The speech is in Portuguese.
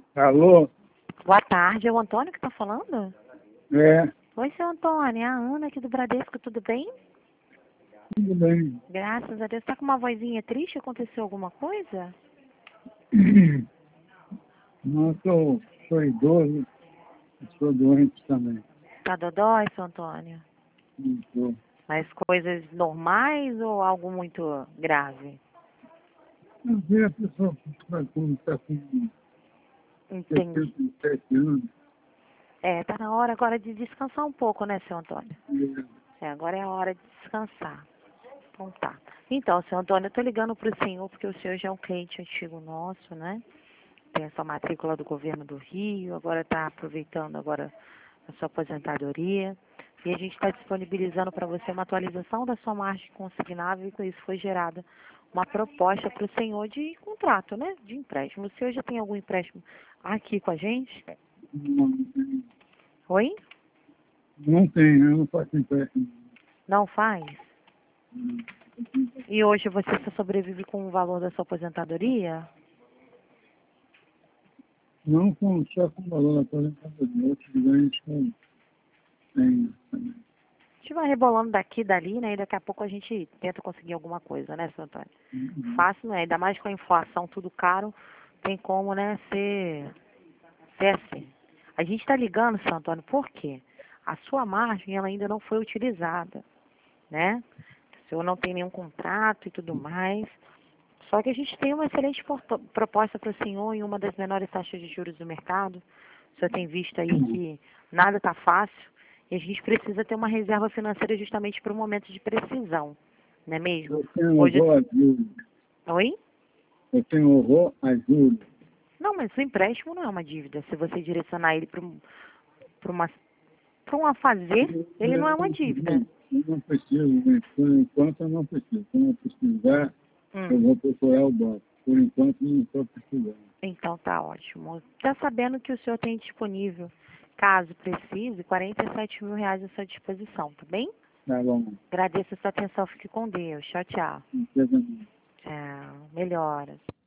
Alô? Boa tarde, é o Antônio que está falando? É, Oi, seu Antônio, é a Ana aqui do Bradesco, tudo bem? tudo bem. Graças a Deus. Tá com uma vozinha triste? Aconteceu alguma coisa? Não, sou idoso, sou doente também. Tá dodói, seu Antônio? Não sou. Mas coisas normais ou algo muito grave? Às vezes a pessoa está com Entendi. 77 anos. É, tá na hora agora de descansar um pouco, né, seu Antônio? E, Agora é a hora de descansar. Então tá. Então, seu Antônio, eu tô ligando pro senhor porque o senhor já é um cliente antigo nosso, né? Tem essa matrícula do governo do Rio, agora está aproveitando agora a sua aposentadoria. E a gente está disponibilizando para você uma atualização da sua margem consignável e com isso foi gerada uma proposta para o senhor de contrato, né? De empréstimo. O senhor já tem algum empréstimo aqui com a gente? não, Oi? não tem, eu não faço empréstimo. Não faz? E hoje você só sobrevive com o valor da sua aposentadoria? Não com, só com valor da aposentadoria. Outros ganhos com tem também. A gente vai rebolando daqui e dali, né? E daqui a pouco a gente tenta conseguir alguma coisa, né, seu Antônio? Fácil, não é? Ainda mais com a inflação tudo caro, tem como, né, ser assim. A gente está ligando, seu Antônio, por quê? A sua margem, ela ainda não foi utilizada, né? O senhor não tem nenhum contrato e tudo mais. Só que a gente tem uma excelente proposta para o senhor em uma das menores taxas de juros do mercado. O senhor tem visto aí que nada está fácil e a gente precisa ter uma reserva financeira justamente para um momento de precisão, não é mesmo? Eu tenho Hoje, horror a juros. oi? Eu tenho horror a juros. Não, mas o empréstimo não é uma dívida. Se você direcionar ele para uma, para um afazer, ele não é uma dívida. Eu não preciso, né? Por enquanto eu não preciso. Quando eu precisar, eu vou procurar o banco. Por enquanto não estou precisando. Então tá ótimo. Está sabendo que o senhor tem disponível, caso precise, R$ 47.000 à sua disposição, tá bem? Tá bom. Agradeço a sua atenção, fique com Deus. Tchau, tchau. Não precisa Tchau. Melhoras.